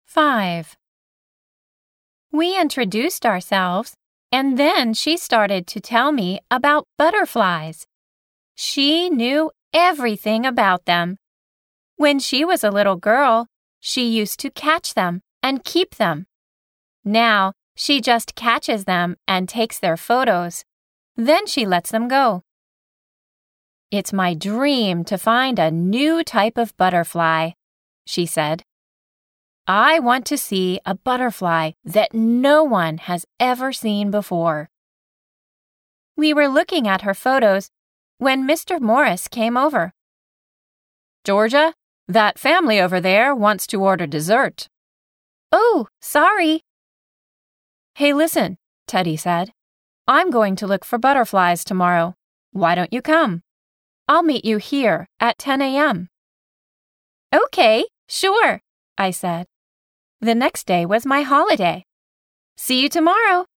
5. We introduced ourselves, and then she started to tell me about butterflies. She knew everything about them. When she was a little girl, she used to catch them and keep them. Now, she just catches them and takes their photos. Then she lets them go. It's my dream to find a new type of butterfly, she said. I want to see a butterfly that no one has ever seen before. We were looking at her photos when Mr. Morris came over. Georgia, that family over there wants to order dessert. Oh, sorry. Hey, listen, Teddy said. I'm going to look for butterflies tomorrow. Why don't you come? I'll meet you here at 10 a.m. Okay, sure, I said. The next day was my holiday. See you tomorrow.